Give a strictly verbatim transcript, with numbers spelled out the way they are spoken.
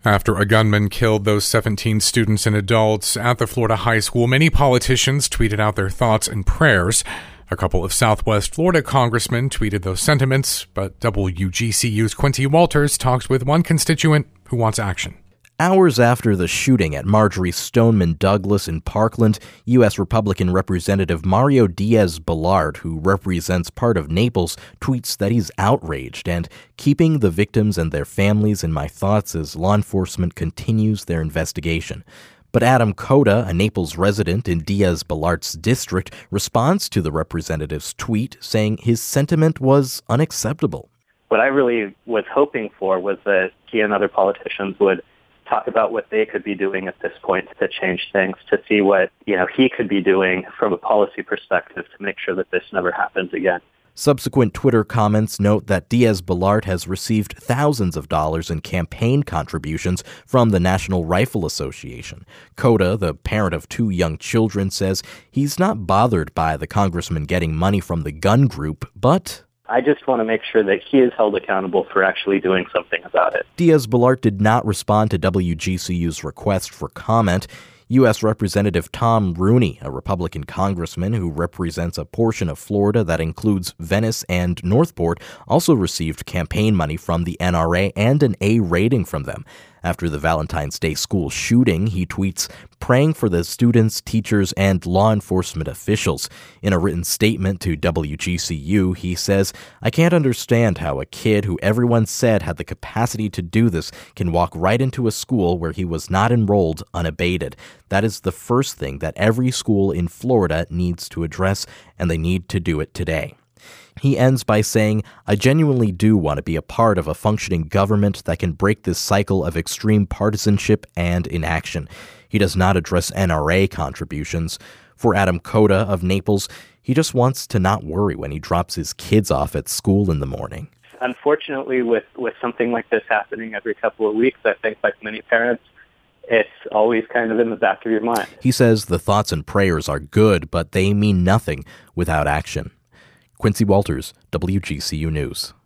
After a gunman killed those seventeen students and adults at the Florida high school, many politicians tweeted out their thoughts and prayers. A couple of Southwest Florida congressmen tweeted those sentiments, but W G C U's Quincy Walters talked with one constituent who wants action. Hours after the shooting at Marjory Stoneman Douglas in Parkland, U S Republican Representative Mario Diaz-Balart, who represents part of Naples, tweets that he's outraged and keeping the victims and their families in my thoughts as law enforcement continues their investigation. But Adam Cota, a Naples resident in Diaz-Balart's district, responds to the representative's tweet, saying his sentiment was unacceptable. What I really was hoping for was that he and other politicians would talk about what they could be doing at this point to change things, to see what, you know, he could be doing from a policy perspective to make sure that this never happens again. Subsequent Twitter comments note that Diaz-Balart has received thousands of dollars in campaign contributions from the National Rifle Association. Cota, the parent of two young children, says he's not bothered by the congressman getting money from the gun group, but I just want to make sure that he is held accountable for actually doing something about it. Diaz-Balart did not respond to W G C U's request for comment. U S Representative Tom Rooney, a Republican congressman who represents a portion of Florida that includes Venice and Northport, also received campaign money from the N R A and an A rating from them. After the Valentine's Day school shooting, he tweets, praying for the students, teachers, and law enforcement officials. In a written statement to W G C U, he says, I can't understand how a kid who everyone said had the capacity to do this can walk right into a school where he was not enrolled unabated. That is the first thing that every school in Florida needs to address, and they need to do it today. He ends by saying, I genuinely do want to be a part of a functioning government that can break this cycle of extreme partisanship and inaction. He does not address N R A contributions. For Adam Cota of Naples, he just wants to not worry when he drops his kids off at school in the morning. Unfortunately, with, with something like this happening every couple of weeks, I think like many parents, it's always kind of in the back of your mind. He says the thoughts and prayers are good, but they mean nothing without action. Quincy Walters, W G C U News.